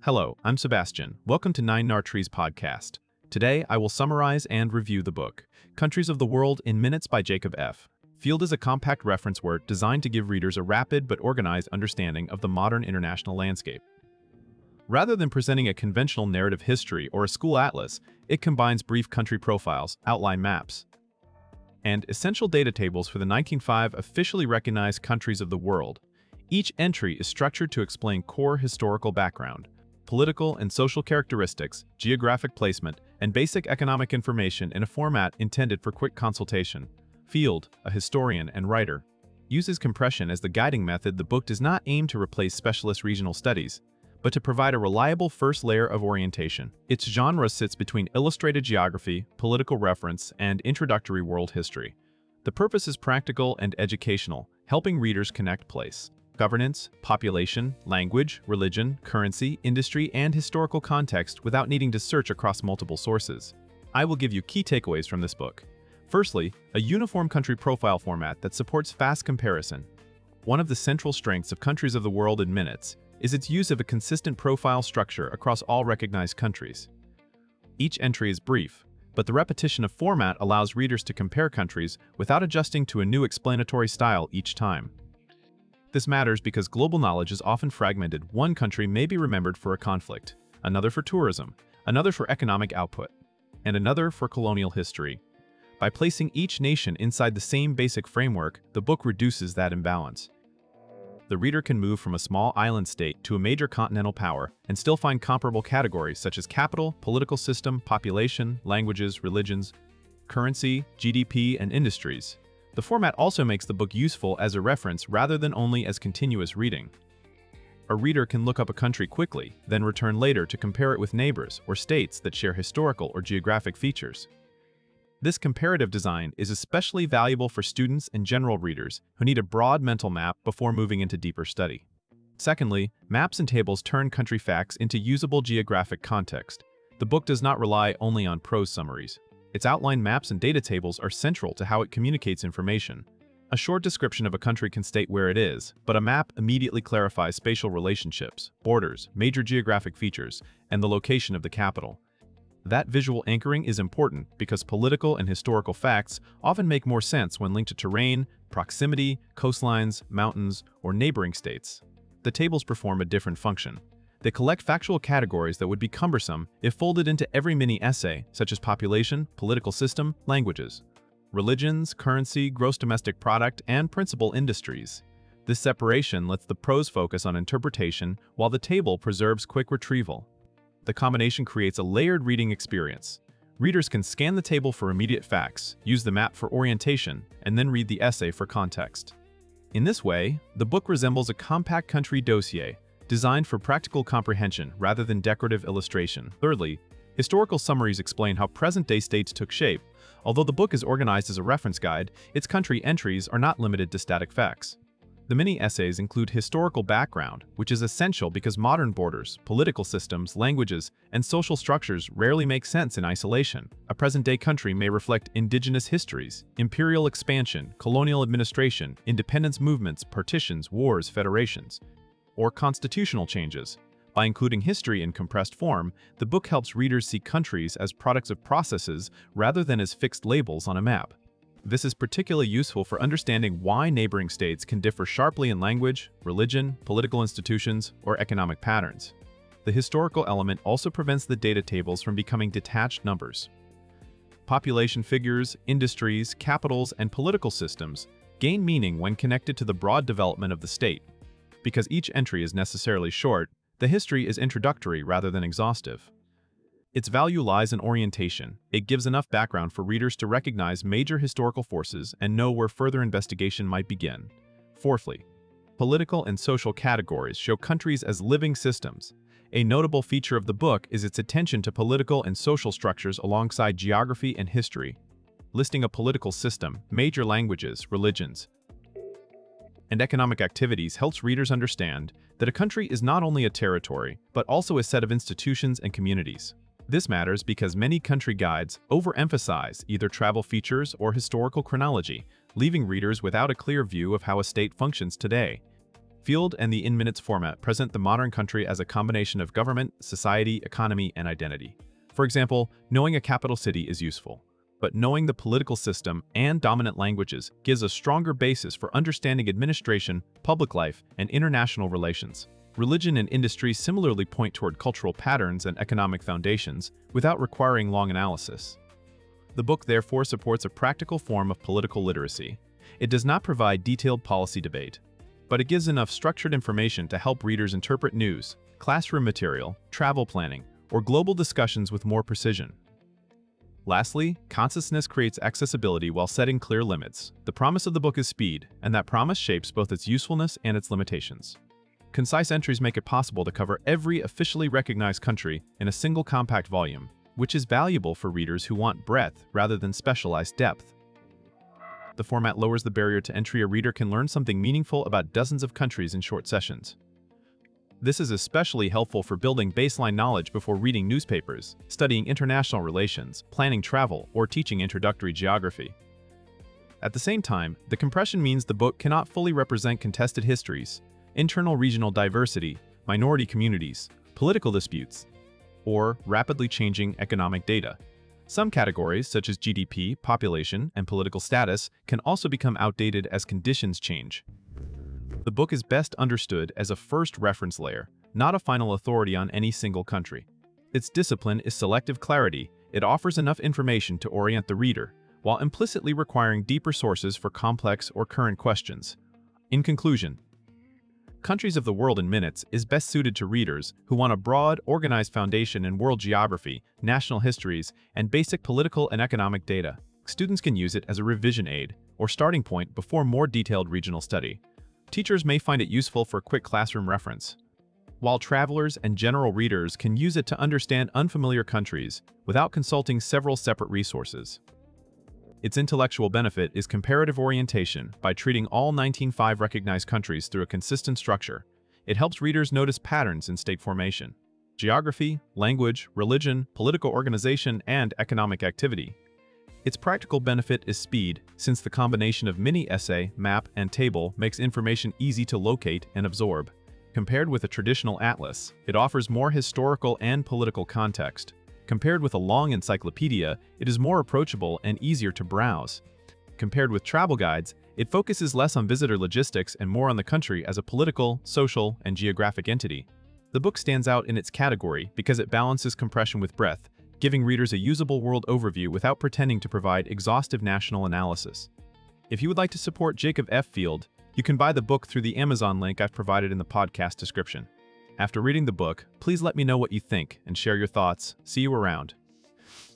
Hello, I'm Sebastian. Welcome to Nine Nartrees podcast. Today, I will summarize and review the book, Countries of the World in Minutes by Jacob F. Field is a compact reference work designed to give readers a rapid but organized understanding of the modern international landscape. Rather than presenting a conventional narrative history or a school atlas, it combines brief country profiles, outline maps, and essential data tables for the 1905 officially recognized countries of the world. Each entry is structured to explain core historical background, political and social characteristics, geographic placement, and basic economic information in a format intended for quick consultation. Field, a historian and writer, uses compression as the guiding method. The book does not aim to replace specialist regional studies, but to provide a reliable first layer of orientation. Its genre sits between illustrated geography, political reference, and introductory world history. The purpose is practical and educational, helping readers connect place, governance, population, language, religion, currency, industry, and historical context without needing to search across multiple sources. I will give you key takeaways from this book. Firstly, a uniform country profile format that supports fast comparison. One of the central strengths of Countries of the World in Minutes is its use of a consistent profile structure across all recognized countries. Each entry is brief, but the repetition of format allows readers to compare countries without adjusting to a new explanatory style each time. This matters because global knowledge is often fragmented. One country may be remembered for a conflict, another for tourism, another for economic output, and another for colonial history. By placing each nation inside the same basic framework, the book reduces that imbalance. The reader can move from a small island state to a major continental power and still find comparable categories such as capital, political system, population, languages, religions, currency, GDP, and industries. The format also makes the book useful as a reference rather than only as continuous reading. A reader can look up a country quickly, then return later to compare it with neighbors or states that share historical or geographic features. This comparative design is especially valuable for students and general readers who need a broad mental map before moving into deeper study. Secondly, maps and tables turn country facts into usable geographic context. The book does not rely only on prose summaries. Its outline maps and data tables are central to how it communicates information. A short description of a country can state where it is, but a map immediately clarifies spatial relationships, borders, major geographic features, and the location of the capital. That visual anchoring is important because political and historical facts often make more sense when linked to terrain, proximity, coastlines, mountains, or neighboring states. The tables perform a different function. They collect factual categories that would be cumbersome if folded into every mini-essay, such as population, political system, languages, religions, currency, gross domestic product, and principal industries. This separation lets the prose focus on interpretation while the table preserves quick retrieval. The combination creates a layered reading experience. Readers can scan the table for immediate facts, use the map for orientation, and then read the essay for context. In this way, the book resembles a compact country dossier, designed for practical comprehension rather than decorative illustration. Thirdly, historical summaries explain how present-day states took shape. Although the book is organized as a reference guide, its country entries are not limited to static facts. The mini-essays include historical background, which is essential because modern borders, political systems, languages, and social structures rarely make sense in isolation. A present-day country may reflect indigenous histories, imperial expansion, colonial administration, independence movements, partitions, wars, federations, or constitutional changes. By including history in compressed form, the book helps readers see countries as products of processes rather than as fixed labels on a map. This is particularly useful for understanding why neighboring states can differ sharply in language, religion, political institutions, or economic patterns. The historical element also prevents the data tables from becoming detached numbers. Population figures, industries, capitals, and political systems gain meaning when connected to the broad development of the state. Because each entry is necessarily short, the history is introductory rather than exhaustive. Its value lies in orientation. It gives enough background for readers to recognize major historical forces and know where further investigation might begin. Fourthly, political and social categories show countries as living systems. A notable feature of the book is its attention to political and social structures alongside geography and history, listing a political system, major languages, religions, and economic activities helps readers understand that a country is not only a territory, but also a set of institutions and communities. This matters because many country guides overemphasize either travel features or historical chronology, leaving readers without a clear view of how a state functions today. Field and the In Minutes format present the modern country as a combination of government, society, economy, and identity. For example, knowing a capital city is useful, but knowing the political system and dominant languages gives a stronger basis for understanding administration, public life, and international relations. Religion and industry similarly point toward cultural patterns and economic foundations without requiring long analysis. The book therefore supports a practical form of political literacy. It does not provide detailed policy debate, but it gives enough structured information to help readers interpret news, classroom material, travel planning, or global discussions with more precision. Lastly, consciousness creates accessibility while setting clear limits. The promise of the book is speed, and that promise shapes both its usefulness and its limitations. Concise entries make it possible to cover every officially recognized country in a single compact volume, which is valuable for readers who want breadth rather than specialized depth. The format lowers the barrier to entry. A reader can learn something meaningful about dozens of countries in short sessions. This is especially helpful for building baseline knowledge before reading newspapers, studying international relations, planning travel, or teaching introductory geography. At the same time, the compression means the book cannot fully represent contested histories, internal regional diversity, minority communities, political disputes, or rapidly changing economic data. Some categories, such as GDP, population, and political status, can also become outdated as conditions change. The book is best understood as a first reference layer, not a final authority on any single country. Its discipline is selective clarity. It offers enough information to orient the reader, while implicitly requiring deeper sources for complex or current questions. In conclusion, Countries of the World in Minutes is best suited to readers who want a broad, organized foundation in world geography, national histories, and basic political and economic data. Students can use it as a revision aid or starting point before more detailed regional study. Teachers may find it useful for quick classroom reference, while travelers and general readers can use it to understand unfamiliar countries without consulting several separate resources. Its intellectual benefit is comparative orientation. By treating all 195 recognized countries through a consistent structure, it helps readers notice patterns in state formation, geography, language, religion, political organization, and economic activity. Its practical benefit is speed, since the combination of mini-essay, map, and table makes information easy to locate and absorb. Compared with a traditional atlas, it offers more historical and political context. Compared with a long encyclopedia, it is more approachable and easier to browse. Compared with travel guides, it focuses less on visitor logistics and more on the country as a political, social, and geographic entity. The book stands out in its category because it balances compression with breadth, giving readers a usable world overview without pretending to provide exhaustive national analysis. If you would like to support Jacob F. Field, you can buy the book through the Amazon link I've provided in the podcast description. After reading the book, please let me know what you think and share your thoughts. See you around.